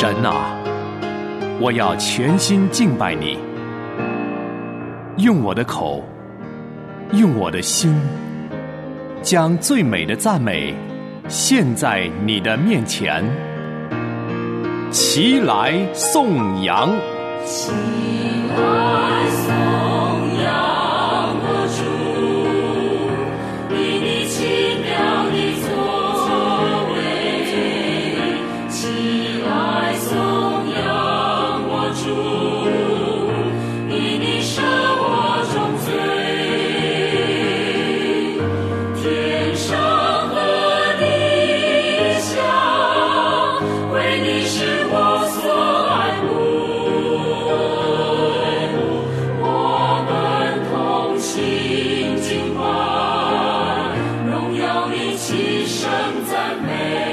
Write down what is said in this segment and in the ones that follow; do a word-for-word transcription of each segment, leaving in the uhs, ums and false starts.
神啊，我要全心敬拜你，用我的口，用我的心，将最美的赞美献在你的面前。齐来颂扬， 齐来颂扬我主，因你奇妙的作为。齐来颂扬我主，因你赦我重罪。天上和地下，为你是我所爱慕，我们同心敬拜，荣耀你齐声赞美。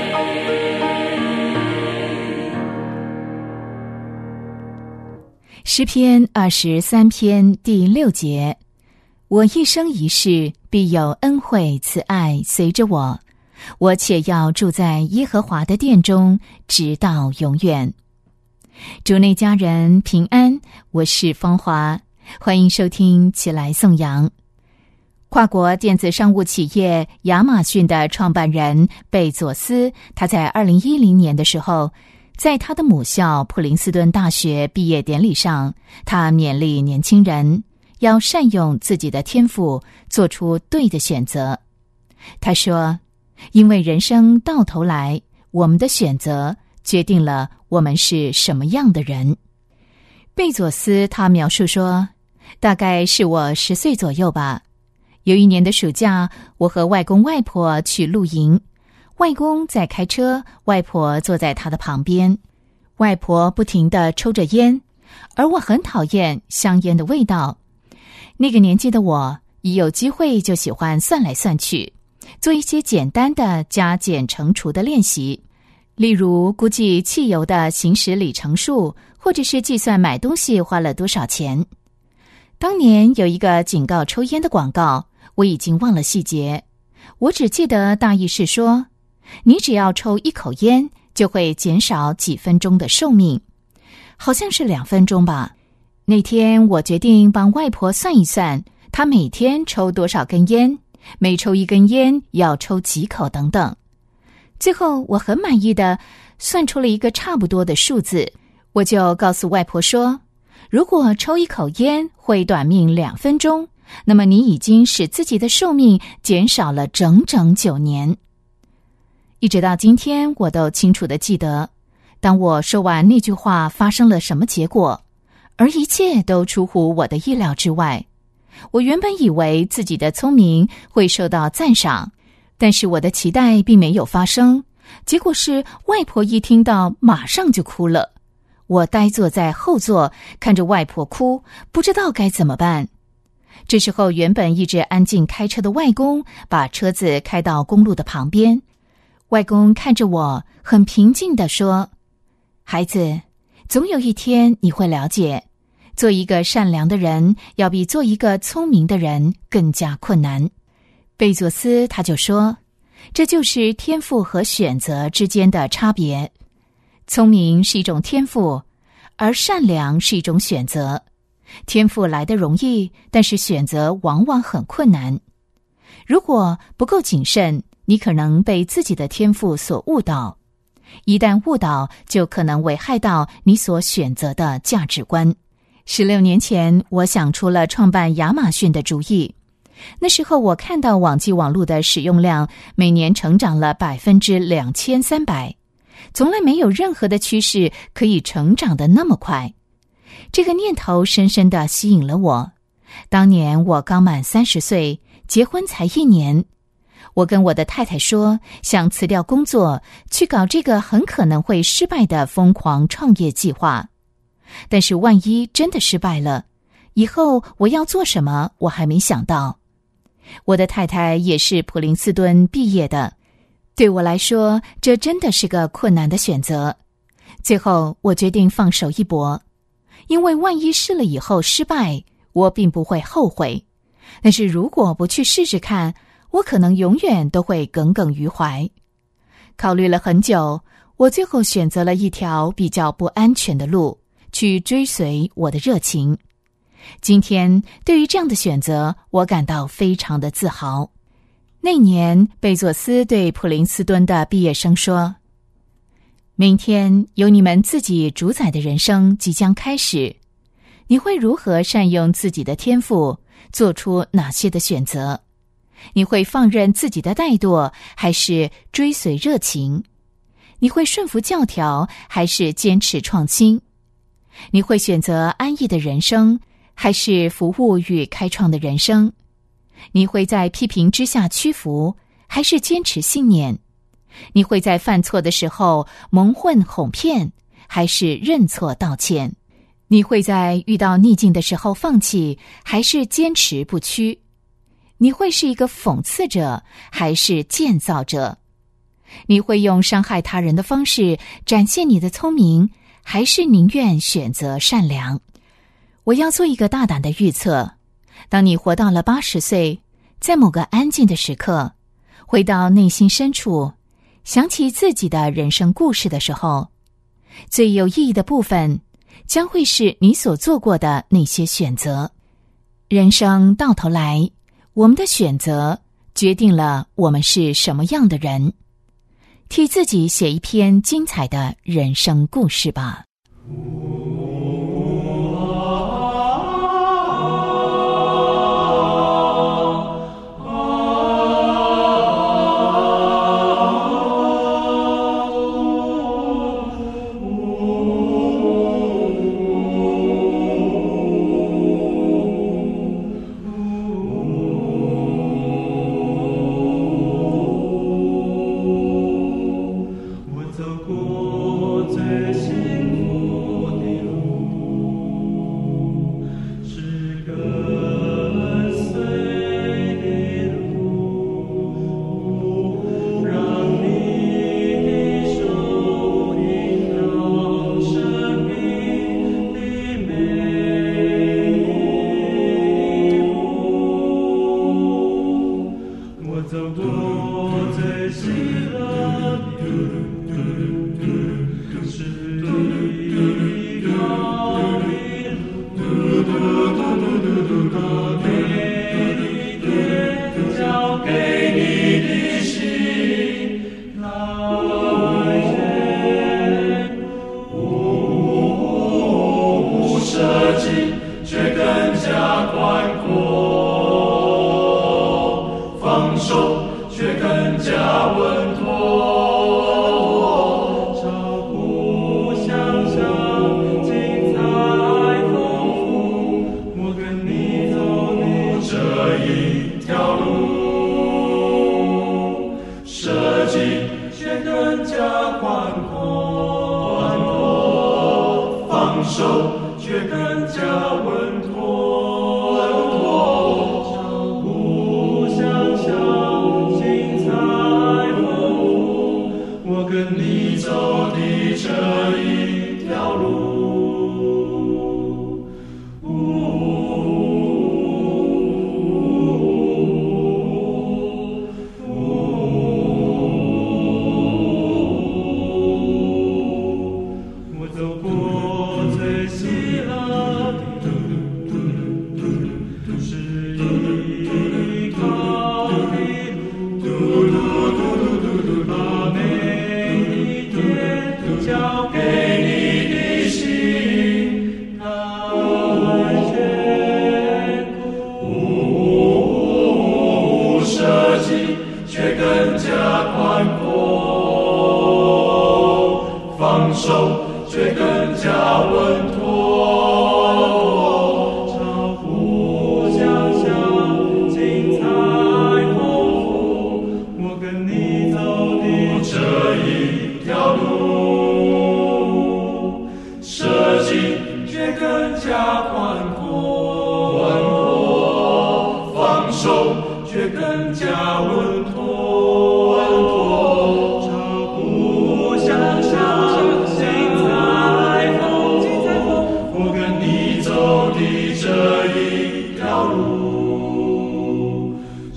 诗篇二十三篇第六节：我一生一世必有恩惠慈爱随着我，我且要住在耶和华的殿中，直到永远。主内家人平安，我是芳华，欢迎收听起来颂扬。跨国电子商务企业亚马逊的创办人贝佐斯，他在二零一零年的时候，在他的母校普林斯顿大学毕业典礼上，他勉励年轻人要善用自己的天赋，做出对的选择。他说，因为人生到头来，我们的选择决定了我们是什么样的人。贝佐斯他描述说，大概是我十岁左右吧，有一年的暑假，我和外公外婆去露营，外公在开车，外婆坐在他的旁边。外婆不停地抽着烟，而我很讨厌香烟的味道。那个年纪的我，一有机会就喜欢算来算去，做一些简单的加减乘除的练习，例如估计汽油的行驶里程数，或者是计算买东西花了多少钱。当年有一个警告抽烟的广告，我已经忘了细节，我只记得大意是说，你只要抽一口烟，就会减少几分钟的寿命，好像是两分钟吧。那天我决定帮外婆算一算，她每天抽多少根烟，每抽一根烟要抽几口等等。最后我很满意的算出了一个差不多的数字，我就告诉外婆说，如果抽一口烟会短命两分钟，那么你已经使自己的寿命减少了整整九年。一直到今天，我都清楚地记得，当我说完那句话发生了什么结果，而一切都出乎我的意料之外。我原本以为自己的聪明会受到赞赏，但是我的期待并没有发生。结果是外婆一听到马上就哭了，我呆坐在后座，看着外婆哭，不知道该怎么办。这时候原本一直安静开车的外公把车子开到公路的旁边，外公看着我很平静地说，孩子，总有一天你会了解，做一个善良的人要比做一个聪明的人更加困难。贝佐斯他就说，这就是天赋和选择之间的差别。聪明是一种天赋，而善良是一种选择。天赋来得容易，但是选择往往很困难。如果不够谨慎，你可能被自己的天赋所误导，一旦误导，就可能危害到你所选择的价值观。十六年前，我想出了创办亚马逊的主意。那时候我看到网际网络的使用量每年成长了百分之两千三百，从来没有任何的趋势可以成长得那么快。这个念头深深地吸引了我。当年我刚满三十岁，结婚才一年。我跟我的太太说，想辞掉工作，去搞这个很可能会失败的疯狂创业计划。但是万一真的失败了，以后我要做什么，我还没想到。我的太太也是普林斯顿毕业的，对我来说，这真的是个困难的选择。最后，我决定放手一搏，因为万一试了以后失败，我并不会后悔。但是如果不去试试看，我可能永远都会耿耿于怀。考虑了很久， 我最后选择了一条比较不安全的路，去追随我的热情。今天对于这样的选择，我感到非常的自豪。那年，贝佐斯对普林斯顿的毕业生说：明天由你们自己主宰的人生即将开始，你会如何善用自己的天赋，做出哪些的选择？你会放任自己的怠惰，还是追随热情？你会顺服教条，还是坚持创新？你会选择安逸的人生，还是服务与开创的人生？你会在批评之下屈服，还是坚持信念？你会在犯错的时候蒙混哄骗，还是认错道歉？你会在遇到逆境的时候放弃，还是坚持不屈？你会是一个讽刺者，还是建造者？你会用伤害他人的方式展现你的聪明，还是宁愿选择善良？我要做一个大胆的预测，当你活到了八十岁，在某个安静的时刻，回到内心深处，想起自己的人生故事的时候，最有意义的部分将会是你所做过的那些选择。人生到头来，我们的选择决定了我们是什么样的人。替自己写一篇精彩的人生故事吧。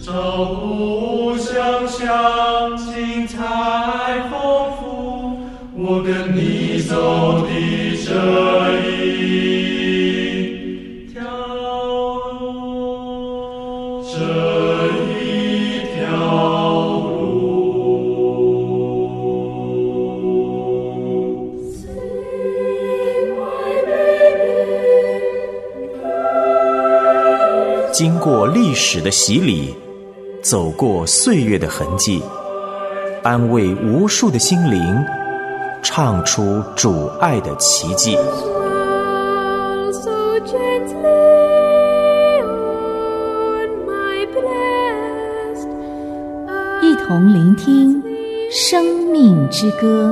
想象精彩丰富， 跟你走的这一条路，这一条路。 经过历史的洗礼，走过岁月的痕迹，安慰无数的心灵，唱出主爱的奇迹。 一同聆听生命之歌。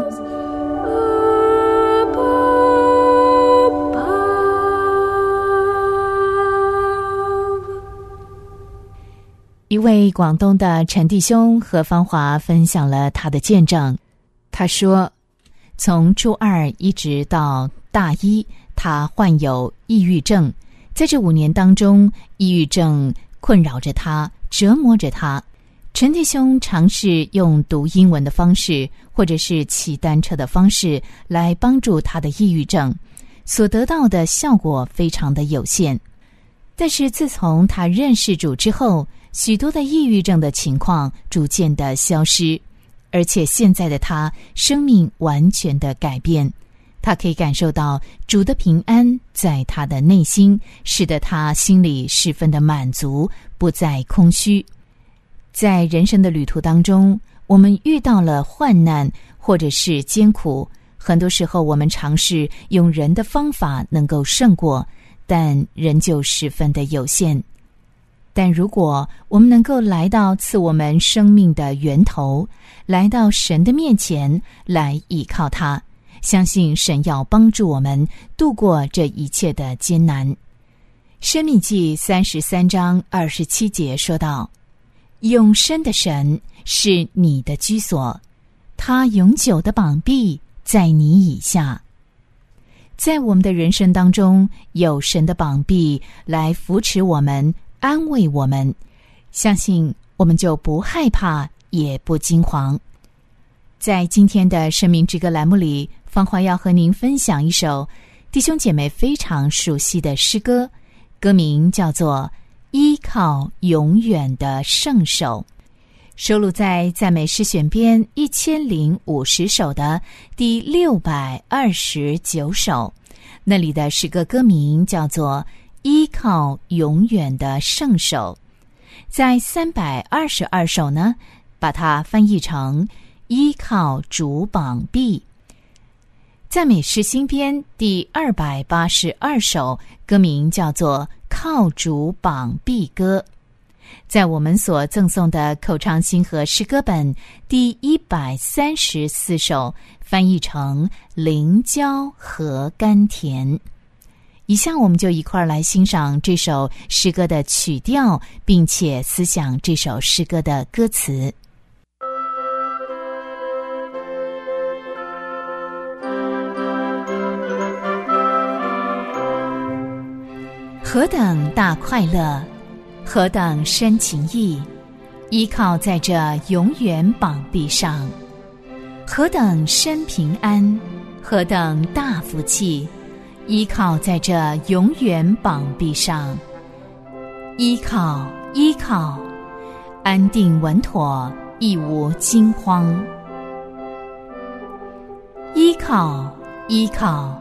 一位广东的陈弟兄和芳华分享了他的见证。他说，从初二一直到大一，他患有抑郁症。在这五年当中，抑郁症困扰着他，折磨着他。陈弟兄尝试用读英文的方式，或者是骑单车的方式来帮助他的抑郁症，所得到的效果非常的有限。但是自从他认识主之后，许多的抑郁症的情况逐渐的消失，而且现在的他生命完全的改变。他可以感受到主的平安在他的内心，使得他心里十分的满足，不再空虚。在人生的旅途当中，我们遇到了患难或者是艰苦，很多时候我们尝试用人的方法能够胜过，但仍旧十分的有限。但如果我们能够来到赐我们生命的源头，来到神的面前来倚靠他，相信神要帮助我们度过这一切的艰难。申命记三十三章二十七节说道，永生的神是你的居所，他永久的膀臂在你以下。在我们的人生当中，有神的膀臂来扶持我们，安慰我们，相信我们就不害怕，也不惊惶。在今天的生命之歌栏目里，芳华要和您分享一首弟兄姐妹非常熟悉的诗歌，歌名叫做依靠永远的圣手，收录在赞美诗选编一千零五十首的第六百二十九首，那里的诗歌歌名叫做依靠永远的圣手。在三百二十二首呢，把它翻译成依靠主膀臂。赞美诗新编第二百八十二首，歌名叫做靠主膀臂歌。在我们所赠送的口唱新和诗歌本第一百三十四首，翻译成灵交和甘甜。以下我们就一块儿来欣赏这首诗歌的曲调，并且思想这首诗歌的歌词。何等大快乐，何等深情意，依靠在这永远膀臂上。何等深平安，何等大福气，依靠在这永远膀臂上。依靠依靠，安定稳妥，亦无惊慌。依靠依靠，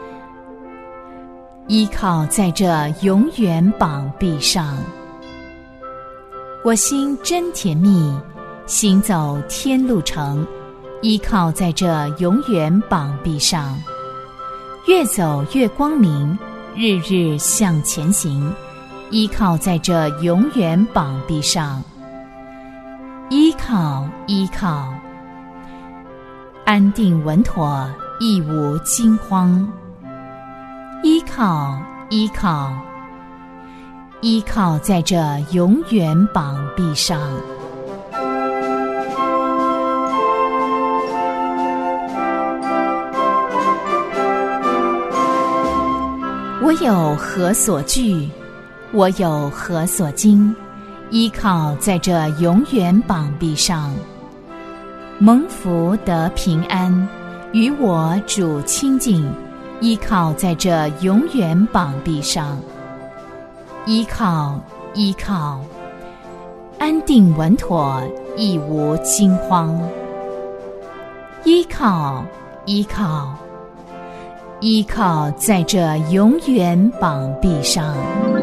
依靠在这永远膀臂上。我心真甜蜜，行走天路程，依靠在这永远膀臂上。越走越光明，日日向前行，依靠在这永远膀臂上。依靠依靠，安定稳妥，亦无惊慌。依靠依靠，依靠在这永远膀臂上。我有何所惧？我有何所惊？依靠在这永远膀臂上。蒙福得平安， 与我主亲近，依靠在这永远膀臂上。依靠，依靠，安定稳妥，亦无惊慌。依靠，依靠，依靠在这永远膀臂上。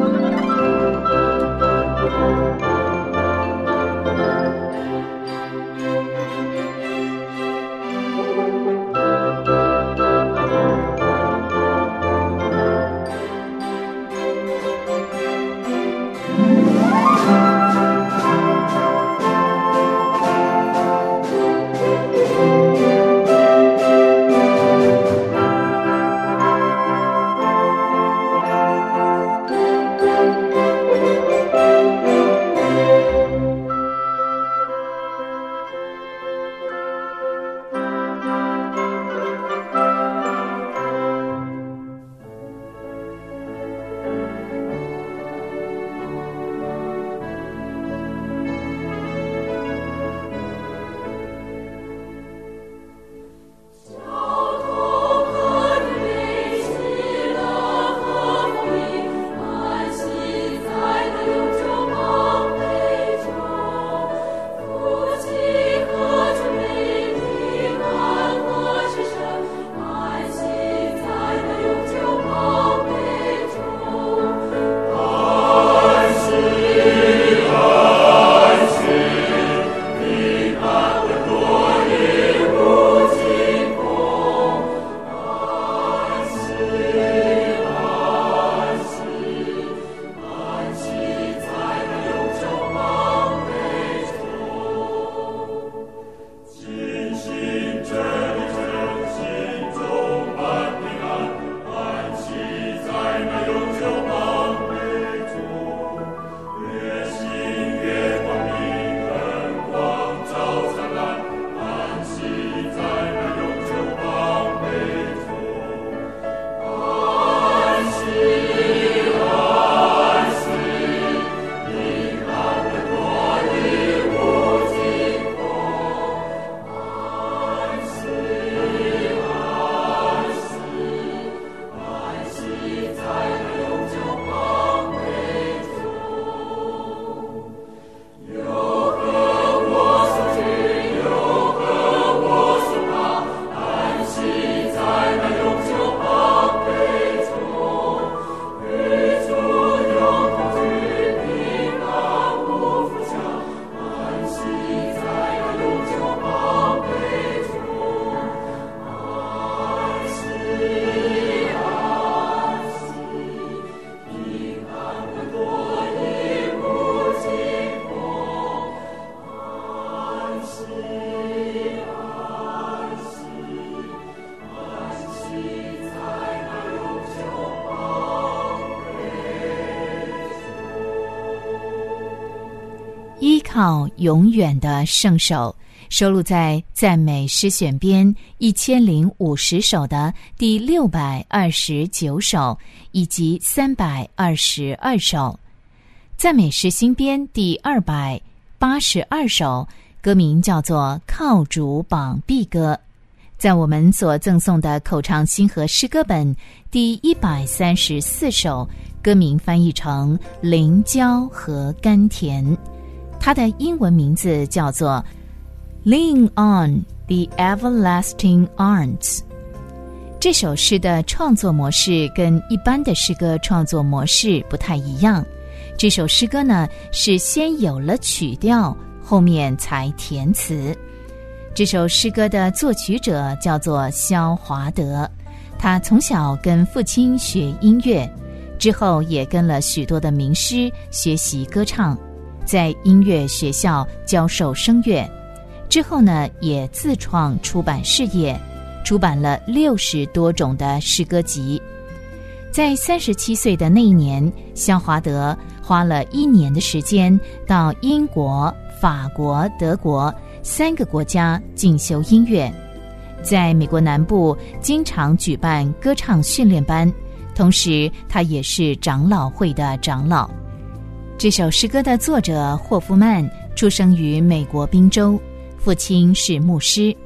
依靠永远的圣手，收录在赞美诗选编一千零五十首的第六百二十九首以及三百二十二首。赞美诗新编第二百八十二首，歌名叫做《靠主膀臂歌》。在我们所赠送的口唱新和诗歌本第一百三十四首，歌名翻译成《灵交和甘甜》。它的英文名字叫做 Lean on the Everlasting Arms。 这首诗的创作模式跟一般的诗歌创作模式不太一样。这首诗歌呢，是先有了曲调，后面才填词。这首诗歌的作曲者叫做萧华德，他从小跟父亲学音乐，之后也跟了许多的名师学习歌唱，在音乐学校教授声乐，之后呢，也自创出版事业，出版了六十多种的诗歌集。在三十七岁的那一年，萧华德花了一年的时间到英国、法国、德国三个国家进修音乐，在美国南部经常举办歌唱训练班，同时他也是长老会的长老。这首诗歌的作者霍夫曼出生于美国宾州，父亲是牧师。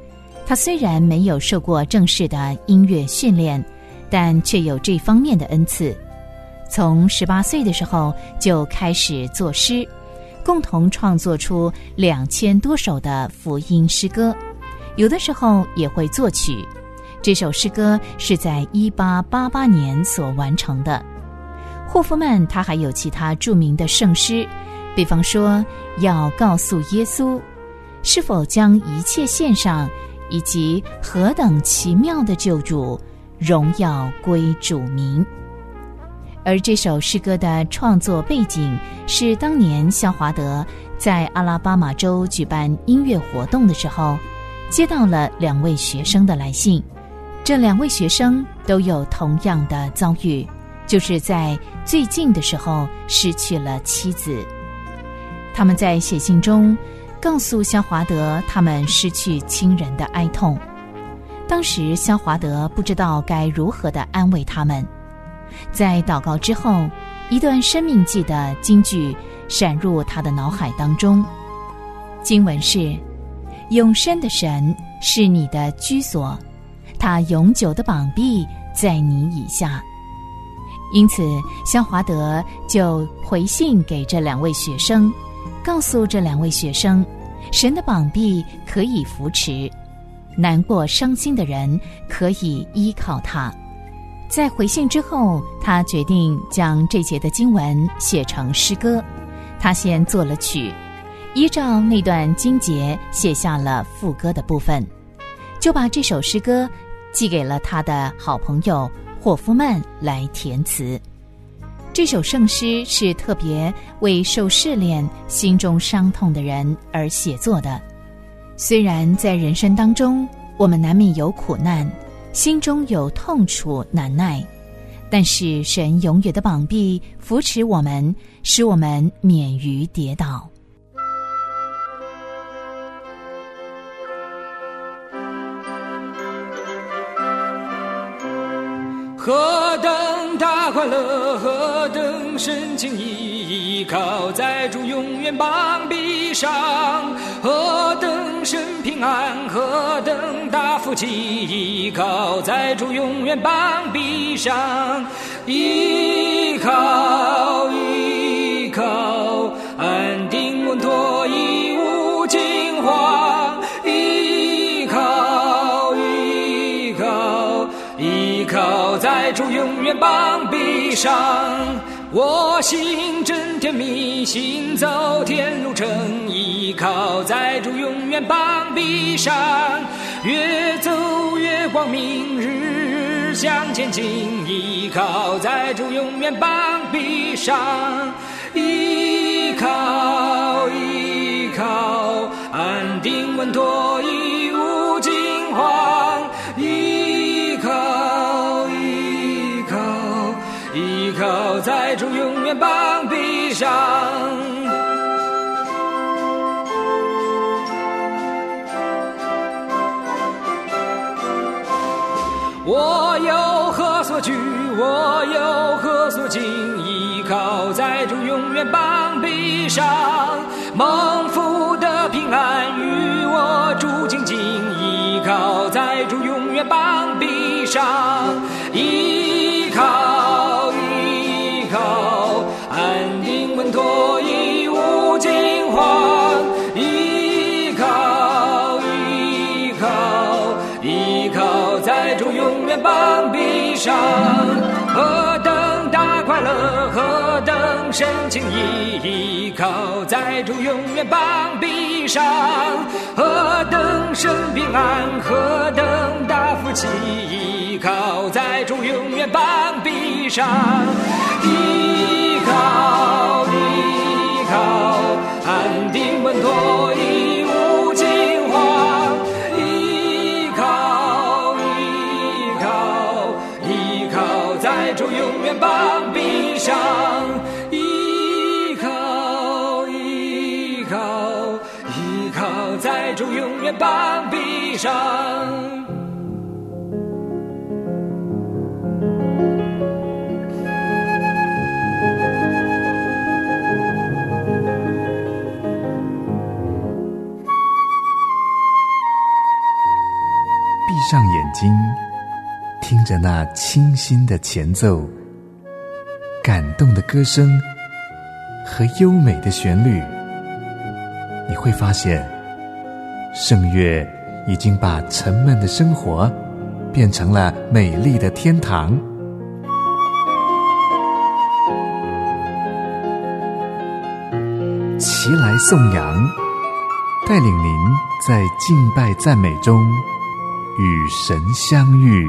他虽然没有受过正式的音乐训练，但却有这方面的恩赐。从十八岁的时候就开始作诗，共同创作出两千多首的福音诗歌，有的时候也会作曲。这首诗歌是在一八八八年所完成的。霍夫曼他还有其他著名的圣诗，比方说要告诉耶稣是否将一切献上，以及何等奇妙的救主，荣耀归主名。而这首诗歌的创作背景是当年肖华德在阿拉巴马州举办音乐活动的时候，接到了两位学生的来信。这两位学生都有同样的遭遇，就是在最近的时候失去了妻子。他们在写信中告诉肖华德他们失去亲人的哀痛。当时肖华德不知道该如何的安慰他们。在祷告之后，一段生命记的金句闪入他的脑海当中。经文是：永生的神是你的居所，他永久的膀臂在你以下。因此肖华德就回信给这两位学生，告诉这两位学生，神的膀臂可以扶持，难过伤心的人可以依靠他。在回信之后，他决定将这节的经文写成诗歌。他先做了曲，依照那段经节写下了副歌的部分，就把这首诗歌寄给了他的好朋友霍夫曼来填词。这首圣诗是特别为受试炼、心中伤痛的人而写作的。虽然在人生当中，我们难免有苦难，心中有痛楚难耐，但是神永远的膀臂扶持我们，使我们免于跌倒。 何等大快乐，何等深情依靠在主永远膀臂上，何等深平安，何等大福气依靠在主永远膀臂上。依靠依靠，安定稳妥，一无惊慌。依靠依靠依靠在主永远膀臂上。我心真甜蜜，行走天路程，依靠在主永远膀臂上。越走越光明，日日向前进，依靠在主永远膀臂上。依靠依靠，安定稳妥，一无惊慌。依靠依靠依靠在主永远膀臂上。我有何所惧，我有何所惊，依靠在主永远膀臂上。蒙福的平安与我主紧紧，依靠在主永远膀臂上。依靠依靠，安定稳妥，一无惊慌。依靠依靠依靠在主永远膀臂上。何等大快乐，何等深情依靠在主永远膀臂上。何等深平安，何等大福气依靠在主永远膀臂上。依靠依靠，安定稳妥，一无惊慌。依靠依靠依靠在主永远膀臂上。依靠依靠依靠在主永远膀臂上。 上眼睛，听着那清新的前奏，感动的歌声和优美的旋律，你会发现圣乐已经把沉闷的生活变成了美丽的天堂。齐来颂扬，带领您在敬拜赞美中与神相遇。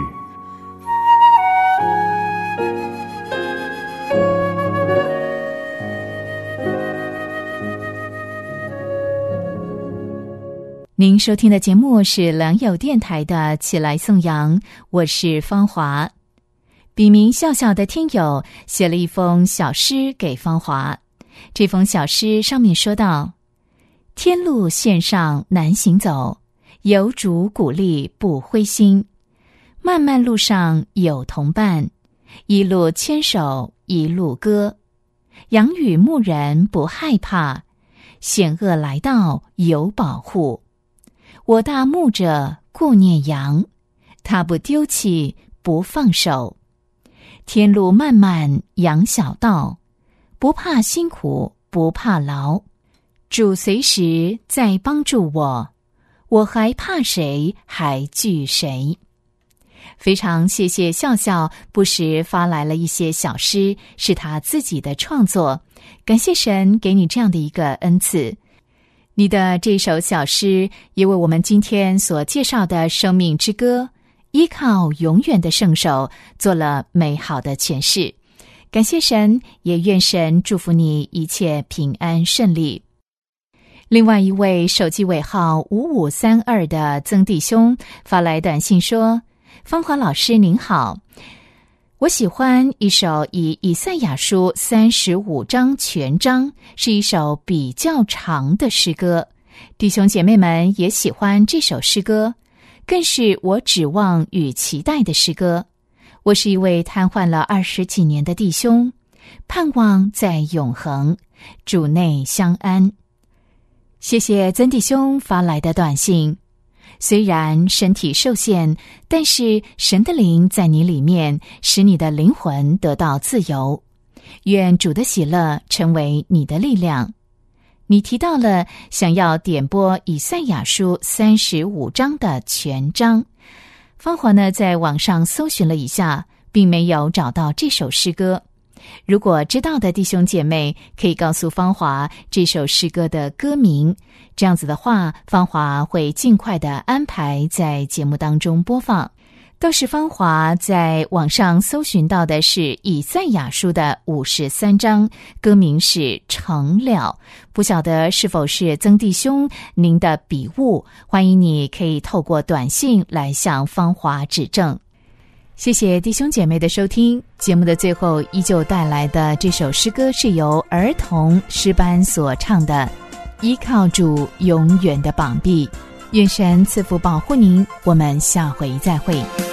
您收听的节目是良友电台的起来颂扬，我是芳华。笔名笑笑的听友写了一封小诗给芳华，这封小诗上面说道：天路线上难行走，有主鼓励不灰心，漫漫路上有同伴，一路牵手一路歌，养与牧人不害怕，险恶来到有保护。我大牧者顾念羊，他不丢弃不放手。天路漫漫羊小道，不怕辛苦不怕劳，主随时在帮助我，我还怕谁还惧谁。非常谢谢笑笑不时发来了一些小诗，是他自己的创作，感谢神给你这样的一个恩赐。你的这首小诗也为我们今天所介绍的生命之歌依靠永远的圣手做了美好的诠释。感谢神，也愿神祝福你一切平安顺利。另外一位手机尾号五五三二的曾弟兄发来短信说：芳华老师您好，我喜欢一首以以赛亚书三十五章全章，是一首比较长的诗歌，弟兄姐妹们也喜欢这首诗歌，更是我指望与期待的诗歌。我是一位瘫痪了二十几年的弟兄，盼望在永恒主内相安。谢谢曾弟兄发来的短信，虽然身体受限，但是神的灵在你里面，使你的灵魂得到自由。愿主的喜乐成为你的力量。你提到了想要点播以赛亚书三十五章的全章，芳华呢在网上搜寻了一下，并没有找到这首诗歌。如果知道的弟兄姐妹可以告诉芳华这首诗歌的歌名，这样子的话芳华会尽快的安排在节目当中播放。倒是芳华在网上搜寻到的是以赛亚书的五十三章，歌名是成了，不晓得是否是曾弟兄您的笔误，欢迎你可以透过短信来向芳华指正。谢谢弟兄姐妹的收听，节目的最后依旧带来的这首诗歌是由儿童诗班所唱的依靠主永远的膀臂。愿神赐福保护您，我们下回再会。